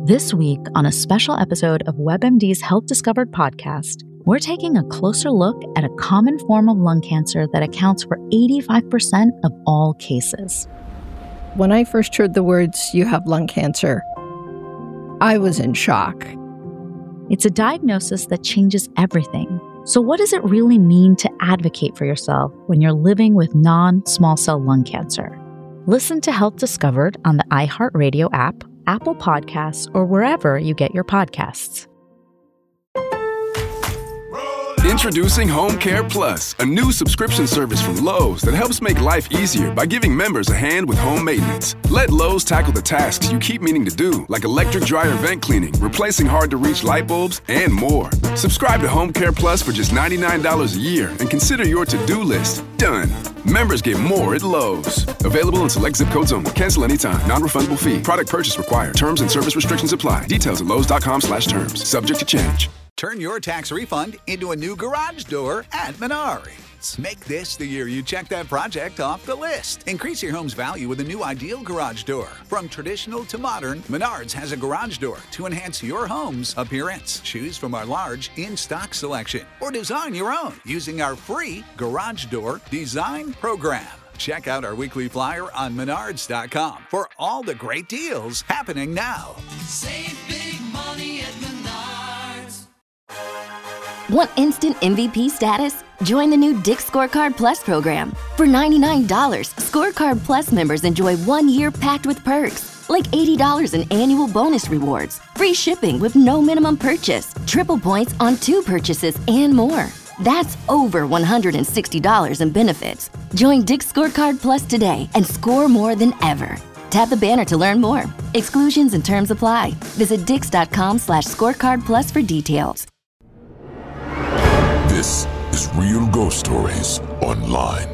This week, on a special episode of WebMD's Health Discovered podcast, we're taking a closer look at a common form of lung cancer that accounts for 85% of all cases. When I first heard the words, "you have lung cancer," I was in shock. It's a diagnosis that changes everything. So what does it really mean to advocate for yourself when you're living with non-small cell lung cancer? Listen to Health Discovered on the iHeartRadio app, Apple Podcasts, or wherever you get your podcasts. Introducing Home Care Plus, a new subscription service from Lowe's that helps make life easier by giving members a hand with home maintenance. Let Lowe's tackle the tasks you keep meaning to do, like electric dryer vent cleaning, replacing hard-to-reach light bulbs, and more. Subscribe to Home Care Plus for just $99 a year and consider your to-do list done. Members get more at Lowe's. Available in select zip codes only. Cancel anytime. Non-refundable fee. Product purchase required. Terms and service restrictions apply. Details at lowes.com/terms. Subject to change. Turn your tax refund into a new garage door at Menards. Make this the year you check that project off the list. Increase your home's value with a new ideal garage door. From traditional to modern, Menards has a garage door to enhance your home's appearance. Choose from our large in-stock selection or design your own using our free garage door design program. Check out our weekly flyer on Menards.com for all the great deals happening now. Save big money at Menards. Want instant MVP status? Join the new Dick's Scorecard Plus program. For $99, Scorecard Plus members enjoy 1 year packed with perks, like $80 in annual bonus rewards, free shipping with no minimum purchase, triple points on 2 purchases, and more. That's over $160 in benefits. Join Dick's Scorecard Plus today and score more than ever. Tap the banner to learn more. Exclusions and terms apply. Visit dix.com/scorecardplus for details. This is Real Ghost Stories Online.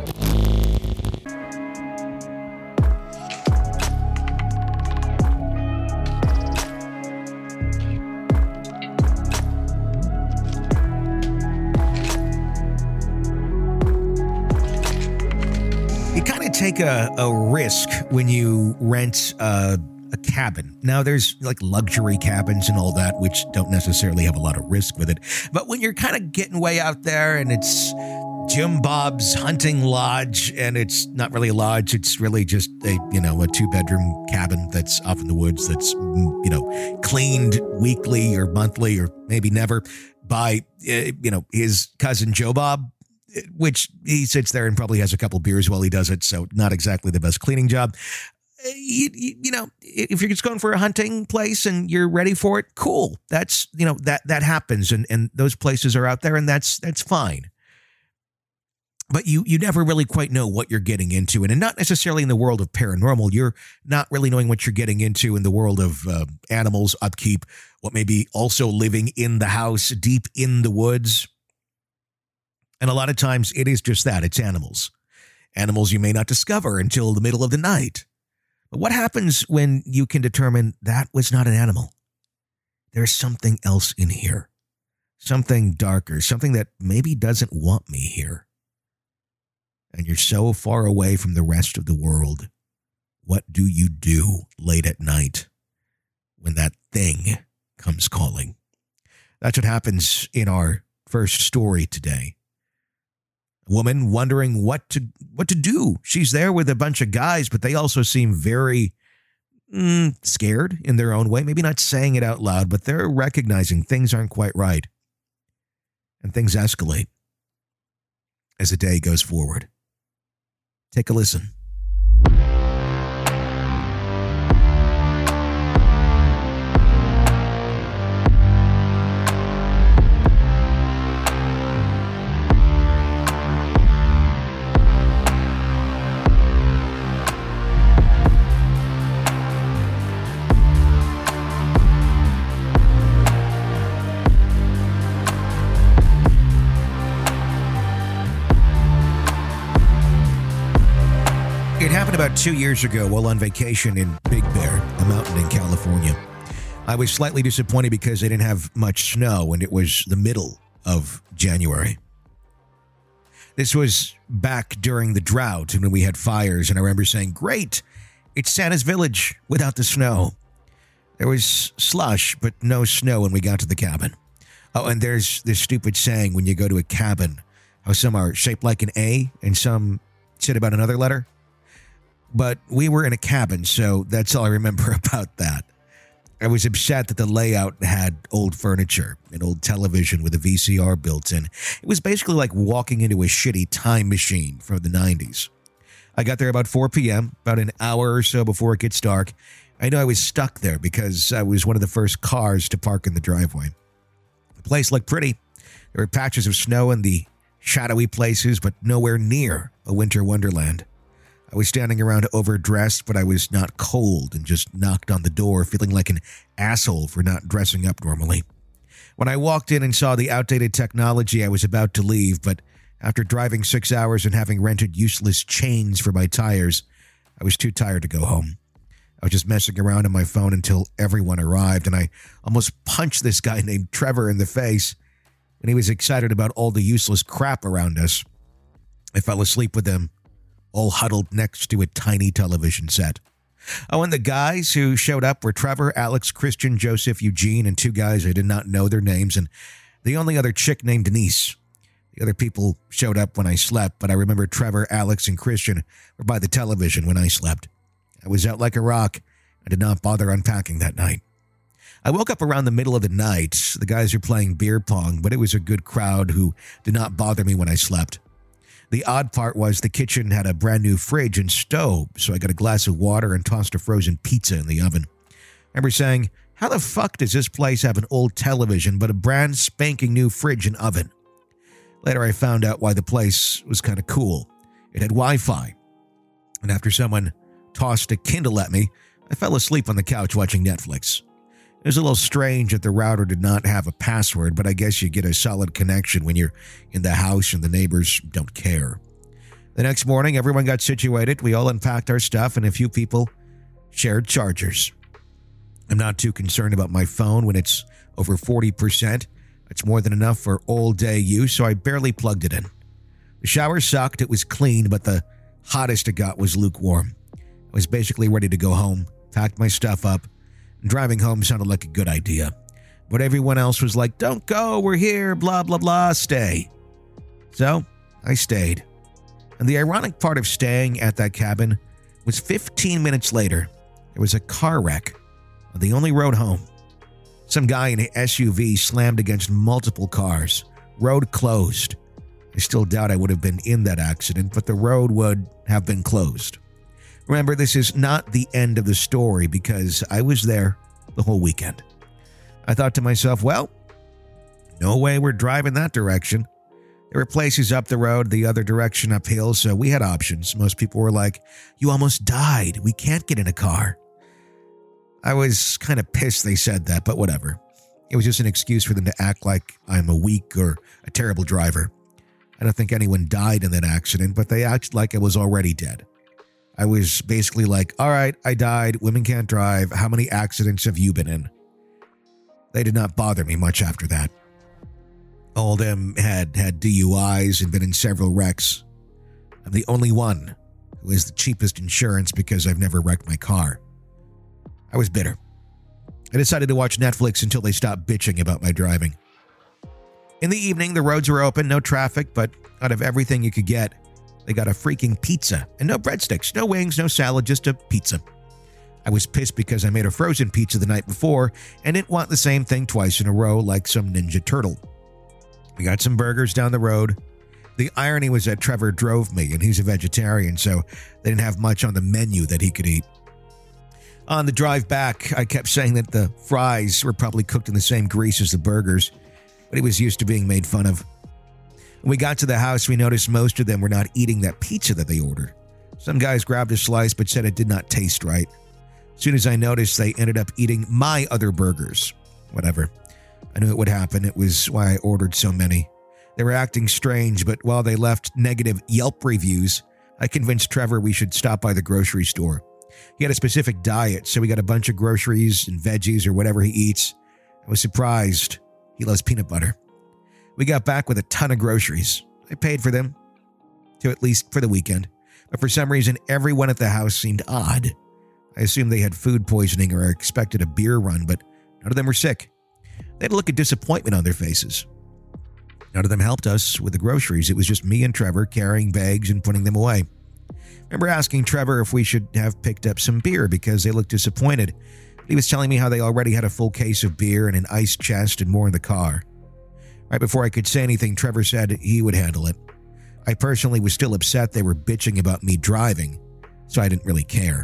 You kind of take a risk when you rent a cabin. Now, there's like luxury cabins and all that, which don't necessarily have a lot of risk with it. But when you're kind of getting way out there and it's Jim Bob's hunting lodge, and it's not really a lodge, it's really just a 2-bedroom cabin that's off in the woods that's, cleaned weekly or monthly or maybe never by, his cousin Joe Bob, which he sits there and probably has a couple beers while he does it. So not exactly the best cleaning job. If you're just going for a hunting place and you're ready for it, cool. That's, that happens. And those places are out there, and that's fine. But you never really quite know what you're getting into. And not necessarily in the world of paranormal, you're not really knowing what you're getting into in the world of animals, upkeep, what may be also living in the house, deep in the woods. And a lot of times it is just that. It's animals. Animals you may not discover until the middle of the night. But what happens when you can determine that was not an animal? There's something else in here. Something darker, something that maybe doesn't want me here. And you're so far away from the rest of the world. What do you do late at night when that thing comes calling? That's what happens in our first story today. A woman wondering what to do. She's there with a bunch of guys, but they also seem very scared in their own way. Maybe not saying it out loud, but they're recognizing things aren't quite right. And things escalate as the day goes forward. Take a listen. It happened about 2 years ago while on vacation in Big Bear, a mountain in California. I was slightly disappointed because they didn't have much snow and it was the middle of January. This was back during the drought and when we had fires, and I remember saying, great, it's Santa's Village without the snow. There was slush, but no snow when we got to the cabin. Oh, and there's this stupid saying when you go to a cabin, how some are shaped like an A and some sit about another letter. But we were in a cabin, so that's all I remember about that. I was upset that the layout had old furniture, an old television with a VCR built in. It was basically like walking into a shitty time machine from the 90s. I got there about 4 p.m., about an hour or so before it gets dark. I know I was stuck there because I was one of the first cars to park in the driveway. The place looked pretty. There were patches of snow in the shadowy places, but nowhere near a winter wonderland. I was standing around overdressed, but I was not cold and just knocked on the door, feeling like an asshole for not dressing up normally. When I walked in and saw the outdated technology, I was about to leave, but after driving 6 hours and having rented useless chains for my tires, I was too tired to go home. I was just messing around on my phone until everyone arrived, and I almost punched this guy named Trevor in the face when he was excited about all the useless crap around us. I fell asleep with him, all huddled next to a tiny television set. Oh, and the guys who showed up were Trevor, Alex, Christian, Joseph, Eugene, and 2 guys I did not know their names, and the only other chick named Denise. The other people showed up when I slept, but I remember Trevor, Alex, and Christian were by the television when I slept. I was out like a rock. I did not bother unpacking that night. I woke up around the middle of the night. The guys were playing beer pong, but it was a good crowd who did not bother me when I slept. The odd part was the kitchen had a brand new fridge and stove, so I got a glass of water and tossed a frozen pizza in the oven. I remember saying, how the fuck does this place have an old television but a brand spanking new fridge and oven? Later I found out why the place was kind of cool. It had Wi-Fi. And after someone tossed a Kindle at me, I fell asleep on the couch watching Netflix. It was a little strange that the router did not have a password, but I guess you get a solid connection when you're in the house and the neighbors don't care. The next morning, everyone got situated. We all unpacked our stuff and a few people shared chargers. I'm not too concerned about my phone when it's over 40%. It's more than enough for all-day use, so I barely plugged it in. The shower sucked. It was clean, but the hottest it got was lukewarm. I was basically ready to go home, packed my stuff up, and driving home sounded like a good idea. But everyone else was like, don't go, we're here, blah, blah, blah, stay. So, I stayed. And the ironic part of staying at that cabin was 15 minutes later, there was a car wreck on the only road home. Some guy in an SUV slammed against multiple cars. Road closed. I still doubt I would have been in that accident, but the road would have been closed. Remember, this is not the end of the story because I was there the whole weekend. I thought to myself, well, no way we're driving that direction. There were places up the road the other direction uphill, so we had options. Most people were like, you almost died. We can't get in a car. I was kind of pissed they said that, but whatever. It was just an excuse for them to act like I'm a weak or a terrible driver. I don't think anyone died in that accident, but they acted like I was already dead. I was basically like, all right, I died. Women can't drive. How many accidents have you been in? They did not bother me much after that. All of them had DUIs and been in several wrecks. I'm the only one who has the cheapest insurance because I've never wrecked my car. I was bitter. I decided to watch Netflix until they stopped bitching about my driving. In the evening, the roads were open, no traffic, but out of everything you could get, they got a freaking pizza and no breadsticks, no wings, no salad, just a pizza. I was pissed because I made a frozen pizza the night before and didn't want the same thing twice in a row like some Ninja Turtle. We got some burgers down the road. The irony was that Trevor drove me and he's a vegetarian, so they didn't have much on the menu that he could eat. On the drive back, I kept saying that the fries were probably cooked in the same grease as the burgers, but he was used to being made fun of. When we got to the house, we noticed most of them were not eating that pizza that they ordered. Some guys grabbed a slice but said it did not taste right. As soon as I noticed, they ended up eating my other burgers. Whatever. I knew it would happen. It was why I ordered so many. They were acting strange, but while they left negative Yelp reviews, I convinced Trevor we should stop by the grocery store. He had a specific diet, so we got a bunch of groceries and veggies or whatever he eats. I was surprised. He loves peanut butter. We got back with a ton of groceries. I paid for them, to at least for the weekend. But for some reason, everyone at the house seemed odd. I assumed they had food poisoning or expected a beer run, but none of them were sick. They had a look of disappointment on their faces. None of them helped us with the groceries. It was just me and Trevor carrying bags and putting them away. I remember asking Trevor if we should have picked up some beer because they looked disappointed. He was telling me how they already had a full case of beer and an ice chest and more in the car. Right before I could say anything, Trevor said he would handle it. I personally was still upset they were bitching about me driving, so I didn't really care.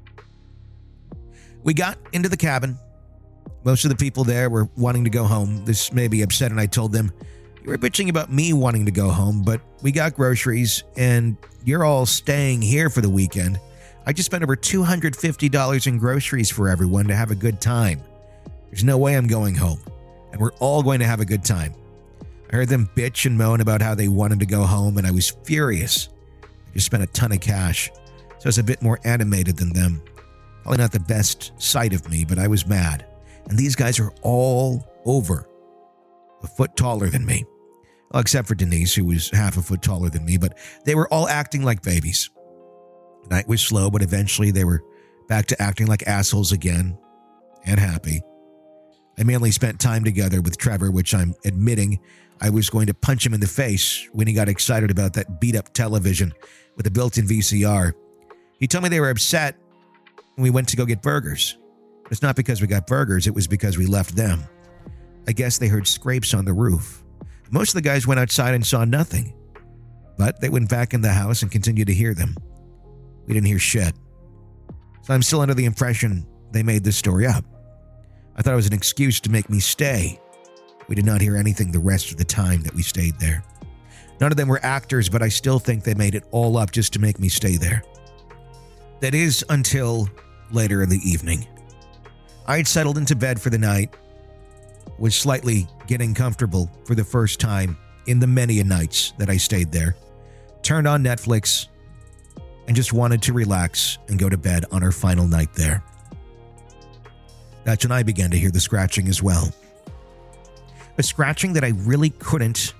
We got into the cabin. Most of the people there were wanting to go home. This made me upset, and I told them, "You were bitching about me wanting to go home, but we got groceries, and you're all staying here for the weekend. I just spent over $250 in groceries for everyone to have a good time. There's no way I'm going home, and we're all going to have a good time." I heard them bitch and moan about how they wanted to go home, and I was furious. I just spent a ton of cash, so I was a bit more animated than them. Probably not the best sight of me, but I was mad. And these guys are all over a foot taller than me. Well, except for Denise, who was half a foot taller than me, but they were all acting like babies. The night was slow, but eventually they were back to acting like assholes again, and happy. I mainly spent time together with Trevor, which I'm admitting I was going to punch him in the face when he got excited about that beat-up television with a built-in VCR. He told me they were upset when we went to go get burgers. It's not because we got burgers, it was because we left them. I guess they heard scrapes on the roof. Most of the guys went outside and saw nothing, but they went back in the house and continued to hear them. We didn't hear shit. So I'm still under the impression they made this story up. I thought it was an excuse to make me stay. We did not hear anything the rest of the time that we stayed there. None of them were actors, but I still think they made it all up just to make me stay there. That is until later in the evening. I had settled into bed for the night, was slightly getting comfortable for the first time in the many nights that I stayed there, turned on Netflix, and just wanted to relax and go to bed on our final night there. That's when I began to hear the scratching as well. A scratching that I really couldn't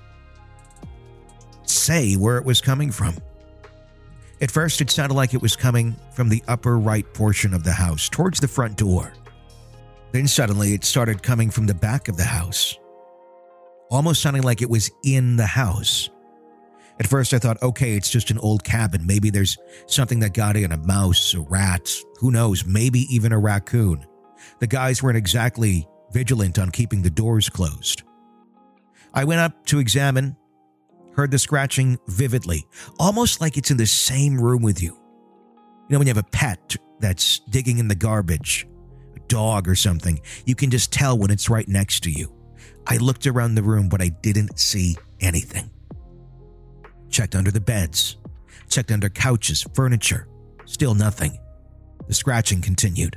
say where it was coming from. At first, it sounded like it was coming from the upper right portion of the house, towards the front door. Then suddenly, it started coming from the back of the house, almost sounding like it was in the house. At first, I thought, okay, it's just an old cabin. Maybe there's something that got in, a mouse, a rat, who knows, maybe even a raccoon. The guys weren't exactly vigilant on keeping the doors closed. I went up to examine, heard the scratching vividly, almost like it's in the same room with you. You know, when you have a pet that's digging in the garbage, a dog or something, you can just tell when it's right next to you. I looked around the room, but I didn't see anything. Checked under the beds, checked under couches, furniture, still nothing. The scratching continued.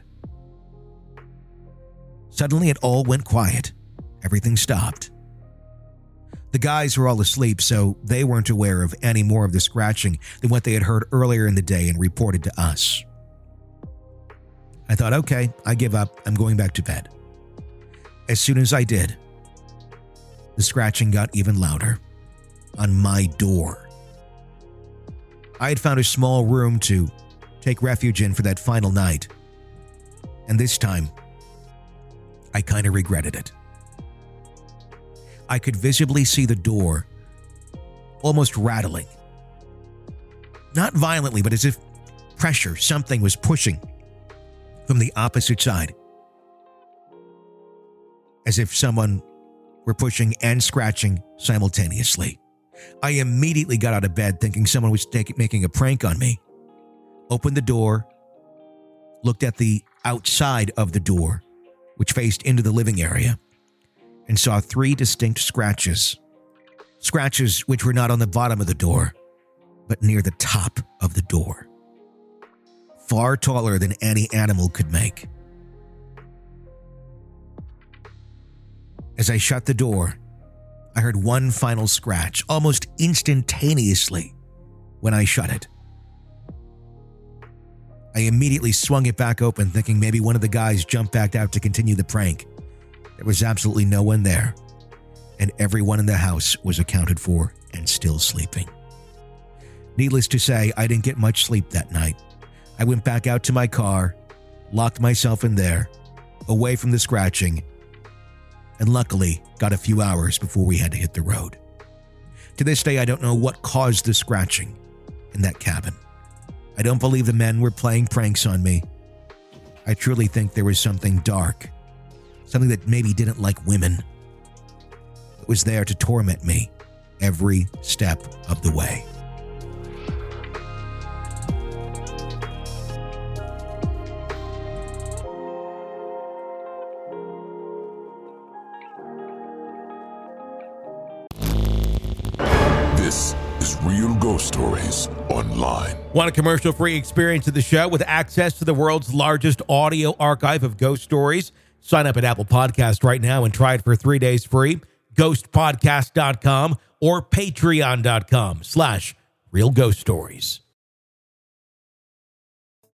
Suddenly, it all went quiet. Everything stopped. The guys were all asleep, so they weren't aware of any more of the scratching than what they had heard earlier in the day and reported to us. I thought, okay, I give up. I'm going back to bed. As soon as I did, the scratching got even louder on my door. I had found a small room to take refuge in for that final night, and this time, I kind of regretted it. I could visibly see the door almost rattling. Not violently, but as if pressure, something was pushing from the opposite side. As if someone were pushing and scratching simultaneously. I immediately got out of bed thinking someone was making a prank on me. Opened the door, looked at the outside of the door, which faced into the living area, and saw 3 distinct scratches. Scratches which were not on the bottom of the door, but near the top of the door. Far taller than any animal could make. As I shut the door, I heard one final scratch almost instantaneously when I shut it. I immediately swung it back open, thinking maybe one of the guys jumped back out to continue the prank. There was absolutely no one there, and everyone in the house was accounted for and still sleeping. Needless to say, I didn't get much sleep that night. I went back out to my car, locked myself in there, away from the scratching, and luckily got a few hours before we had to hit the road. To this day, I don't know what caused the scratching in that cabin. I don't believe the men were playing pranks on me. I truly think there was something dark, something that maybe didn't like women. It was there to torment me every step of the way. This is Real Ghost Stories Online. Want a commercial-free experience of the show with access to the world's largest audio archive of ghost stories? Sign up at Apple Podcast right now and try it for 3 days free. Ghostpodcast.com or patreon.com/realghoststories.